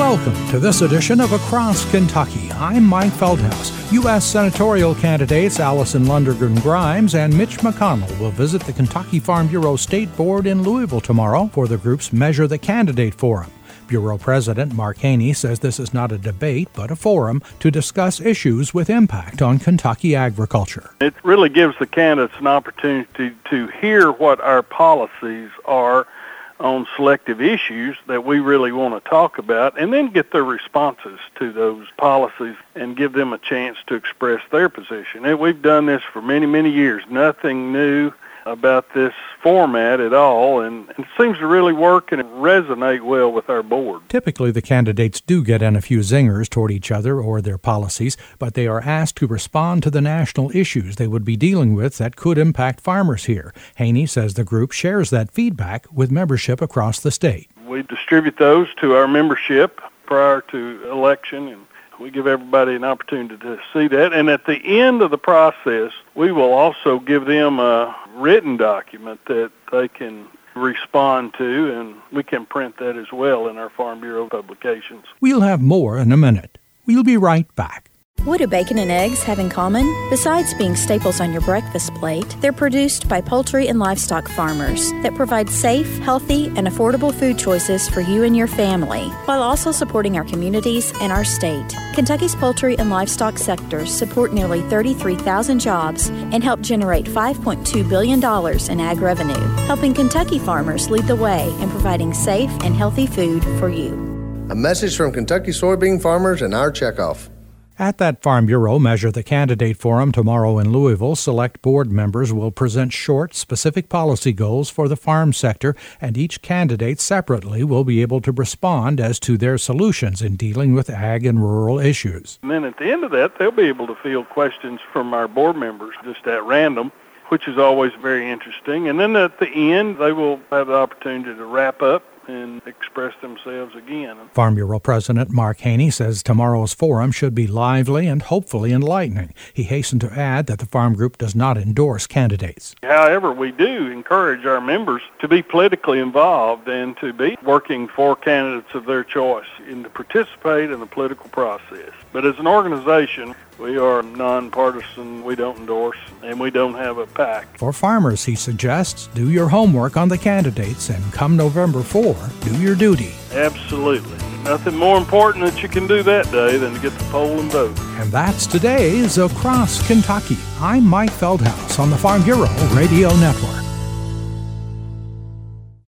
Welcome to this edition of Across Kentucky. I'm Mike Feldhaus. U.S. senatorial candidates Allison Lundergan Grimes and Mitch McConnell will visit the Kentucky Farm Bureau State Board in Louisville tomorrow for the group's Measure the Candidate Forum. Bureau President Mark Haney says this is not a debate, but a forum to discuss issues with impact on Kentucky agriculture. It really gives the candidates an opportunity to hear what our policies are on selective issues that we really want to talk about, and then get their responses to those policies and give them a chance to express their position. And we've done this for many, many years. Nothing new about this format at all, and it seems to really work and resonate well with our board. Typically, the candidates do get in a few zingers toward each other or their policies, but they are asked to respond to the national issues they would be dealing with that could impact farmers here. Haney says the group shares that feedback with membership across the state. We distribute those to our membership prior to election, and we give everybody an opportunity to see that. And at the end of the process, we will also give them a written document that they can respond to, and we can print that as well in our Farm Bureau publications. We'll have more in a minute. We'll be right back. What do bacon and eggs have in common? Besides being staples on your breakfast plate, they're produced by poultry and livestock farmers that provide safe, healthy, and affordable food choices for you and your family, while also supporting our communities and our state. Kentucky's poultry and livestock sectors support nearly 33,000 jobs and help generate $5.2 billion in ag revenue, helping Kentucky farmers lead the way in providing safe and healthy food for you. A message from Kentucky soybean farmers and our checkoff. At that Farm Bureau Measure the Candidate Forum tomorrow in Louisville, select board members will present short, specific policy goals for the farm sector, and each candidate separately will be able to respond as to their solutions in dealing with ag and rural issues. And then at the end of that, they'll be able to field questions from our board members just at random, which is always very interesting. And then at the end, they will have the opportunity to wrap up and express themselves again. Farm Bureau President Mark Haney says tomorrow's forum should be lively and hopefully enlightening. He hastened to add that the farm group does not endorse candidates. However, we do encourage our members to be politically involved and to be working for candidates of their choice and to participate in the political process. But as an organization, we are nonpartisan, we don't endorse, and we don't have a PAC. For farmers, he suggests, do your homework on the candidates and come November 4, do your duty. Absolutely. Nothing more important that you can do that day than to get the poll and vote. And that's today's Across Kentucky. I'm Mike Feldhaus on the Farm Bureau Radio Network.